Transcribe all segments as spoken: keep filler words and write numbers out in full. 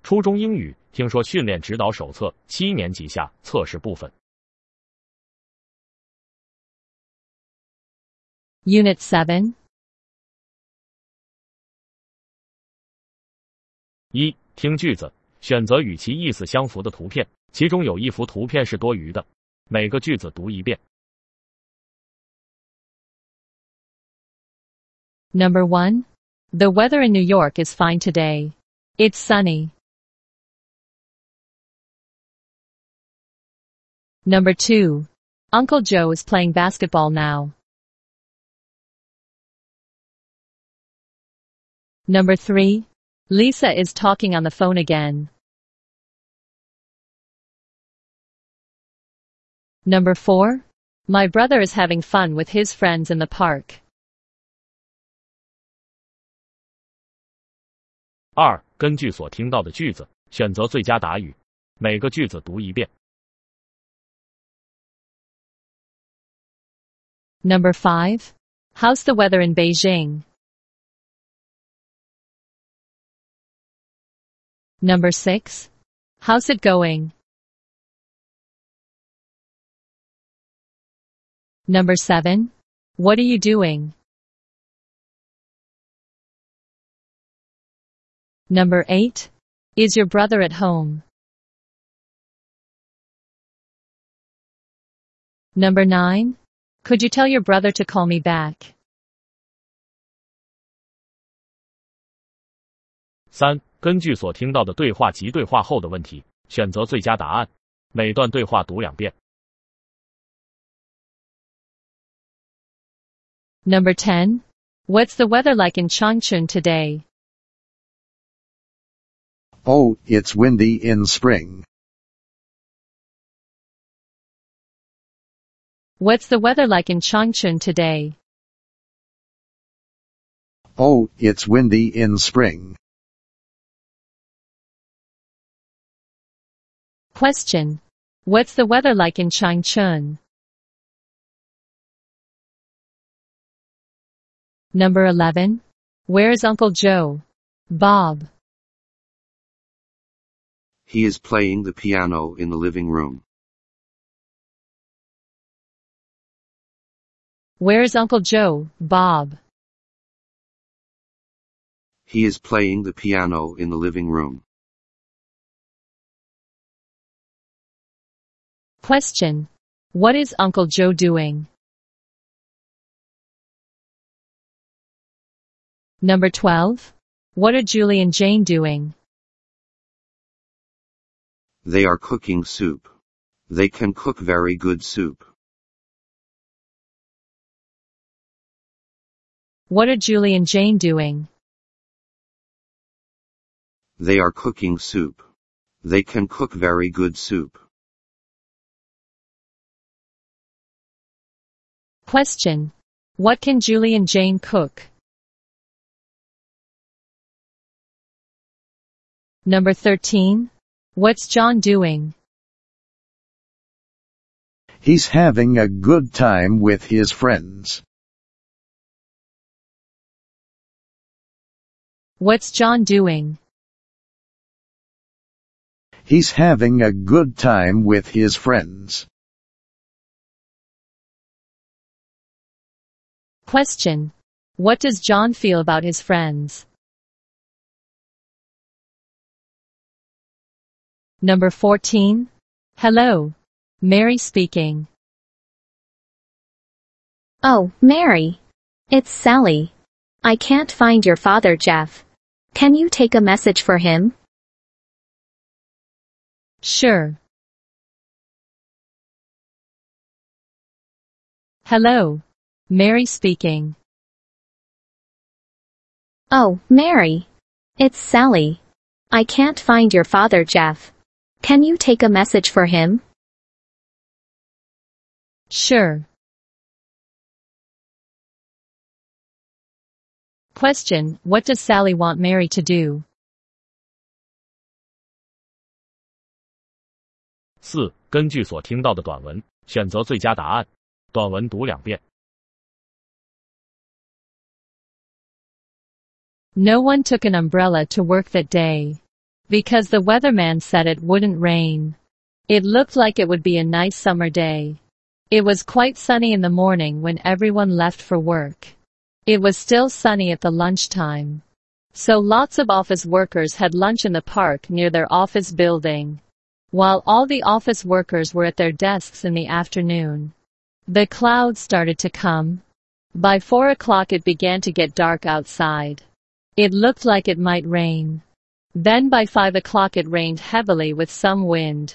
初中英语听说训练指导手册七年级下测试部分。 Unit seven. 一、听句子，选择与其意思相符的图片，其中有一幅图片是多余的。每个句子读一遍。 Number one. The weather in New York is fine today. It's sunny. Number two. Uncle Joe is playing basketball now. Number three. Lisa is talking on the phone again. Number four. My brother is having fun with his friends in the park. 二、根据所听到的句子，选择最佳答语。每个句子读一遍。 Number five. How's the weather in Beijing? Number six. How's it going? Number seven. What are you doing? Number eight. Is your brother at home? Number nine. Could you tell your brother to call me back? 三、根据所听到的对话及对话后的问题，选择最佳答案。每段对话读两遍。 Number ten. What's the weather like in Changchun today? Oh, it's windy in spring. What's the weather like in Changchun today? Oh, it's windy in spring. Question. What's the weather like in Changchun? Number eleven. Where is Uncle Joe? Bob. He is playing the piano in the living room. Where is Uncle Joe, Bob? He is playing the piano in the living room. Question. What is Uncle Joe doing? Number twelve. What are Julie and Jane doing? They are cooking soup. They can cook very good soup. What are Julie and Jane doing? They are cooking soup. They can cook very good soup. Question. What can Julie and Jane cook? Number thirteen. What's John doing? He's having a good time with his friends. What's John doing? He's having a good time with his friends. Question. What does John feel about his friends? Number fourteen. Hello. Mary speaking. Oh, Mary. It's Sally. I can't find your father, Jeff. Can you take a message for him? Sure. Hello. Mary speaking. Oh, Mary. It's Sally. I can't find your father, Jeff. Can you take a message for him? Sure. Question. What does Sally want Mary to do? 四、根据所听到的短文，选择最佳答案。短文读两遍。 No one took an umbrella to work that day. Because the weatherman said it wouldn't rain. It looked like it would be a nice summer day. It was quite sunny in the morning when everyone left for work. It was still sunny at the lunchtime. So lots of office workers had lunch in the park near their office building. While all the office workers were at their desks in the afternoon, the clouds started to come. By four o'clock it began to get dark outside. It looked like it might rain. Then by five o'clock it rained heavily with some wind.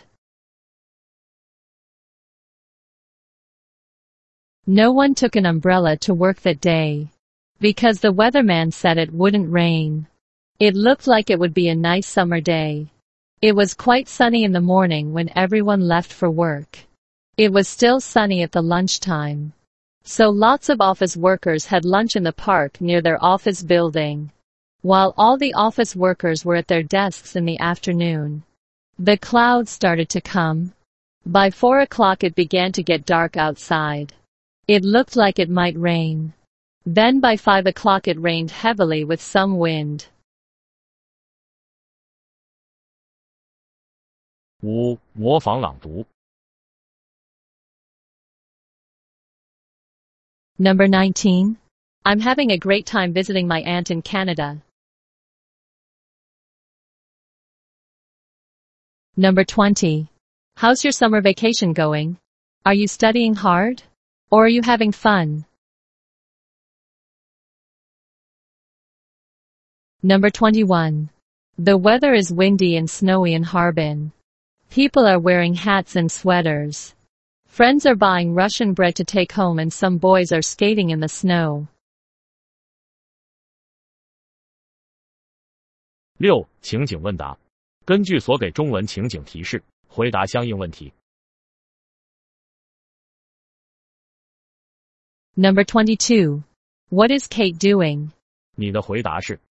No one took an umbrella to work that day. Because the weatherman said it wouldn't rain. It looked like it would be a nice summer day. It was quite sunny in the morning when everyone left for work. It was still sunny at the lunchtime. So lots of office workers had lunch in the park near their office building. While all the office workers were at their desks in the afternoon, the clouds started to come. By four o'clock it began to get dark outside. It looked like it might rain. Then by five o'clock it rained heavily with some wind. 五、模仿朗读。 Number nineteen. I'm having a great time visiting my aunt in Canada. Number twenty. How's your summer vacation going? Are you studying hard? Or are you having fun? Number twenty-one. The weather is windy and snowy in Harbin. People are wearing hats and sweaters. Friends are buying Russian bread to take home and some boys are skating in the snow. 六、情景问答。根据所给中文情景提示，回答相应问题。 Number twenty-two. What is Kate doing? 你的回答是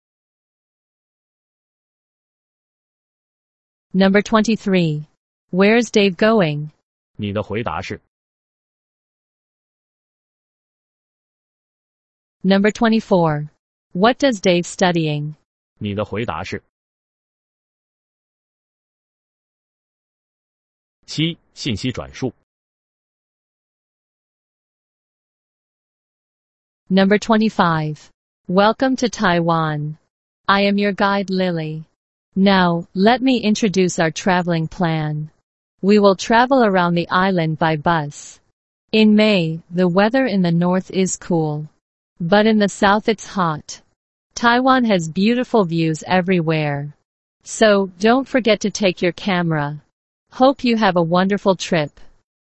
Number twenty-three. Where's Dave going? 你的回答是 Number twenty-four. What does Dave studying? 你的回答是 七、信息转述。 Number twenty-five. Welcome to Taiwan. I am your guide Lily. Now, let me introduce our traveling plan. We will travel around the island by bus. In May, the weather in the north is cool. But in the south it's hot. Taiwan has beautiful views everywhere. So, don't forget to take your camera. Hope you have a wonderful trip.